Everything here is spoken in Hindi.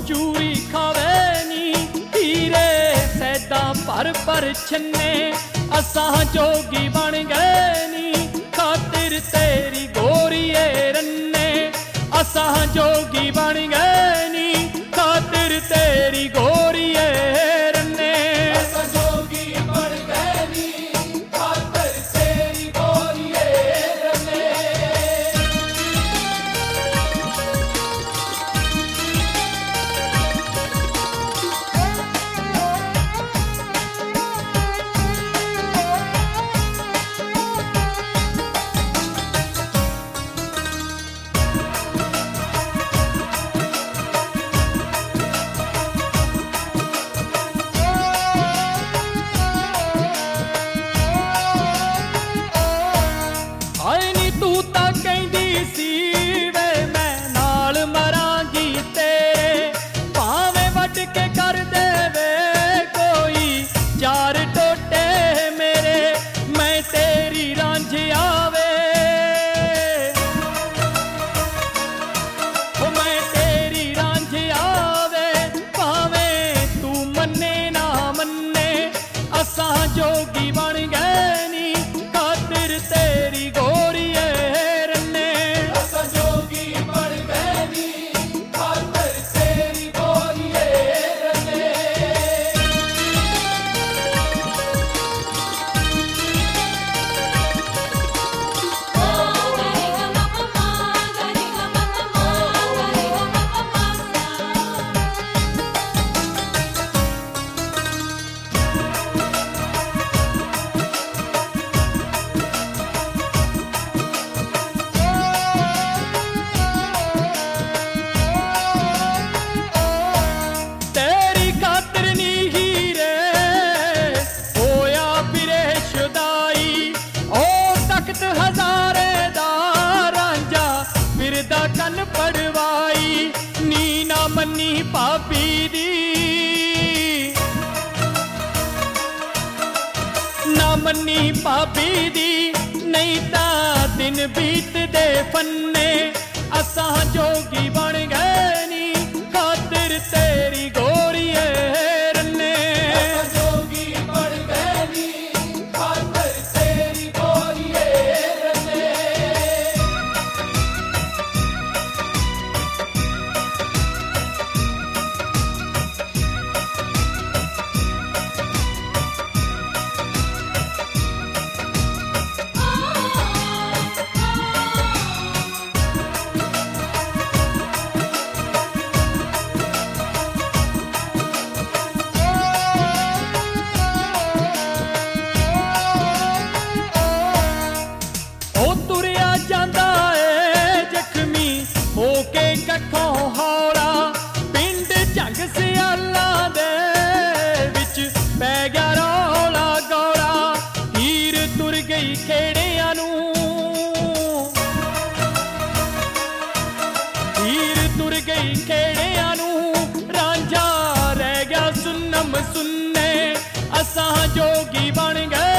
चूरी खावे नी हीरे सैदा पर छन्ने असां जोगी बन गए नी खातिर तेरी गोरिए रन्ने असां जोगी बन गए नी खातिर तेरी गोरिए रन्ने असां जोगी बन गए नी खातिर तेरी गोरिए रन्ने आए नी तू तां कहंदी सी वे मैं नाल मरांगी तेरे भावें वट के कर देवे कोई चार टोटे मेरे मैं तेरी रांझ आवे ओ मैं तेरी रांझ आवे भावें तू मन्ने ना मन्ने असां जोगी बन गए नी खातिर तेरी गोरिए रन्ने असां जोगी बन गए नी खातिर तेरी गोरिए रन्ने तेरी खातिर नी हीरे होया फिरे शुदाई ओ तख्त हजारे दा रांझा फिरदा कन पड़वाई नी ना मन्नी पापी दी ना मन्नी पापी दी नहीं ता दिन बीत दे फन्ने असां जोगी बन गए नी खातिर तेरी गोरिए रन्ने असां जोगी बन गए नी खातिर तेरी गोरिए रन्ने ओ तुरिया जांदा ए जख्मी हो के कखों हौला पिंड झंग सियाला दे विच पै गया रौला गौला हीर तुर गई खेड़ियां नूं हीर तुर गई खेड़ियां नूं रांझा रह गया सुन्नम सुन्ने असां जोगी बन गए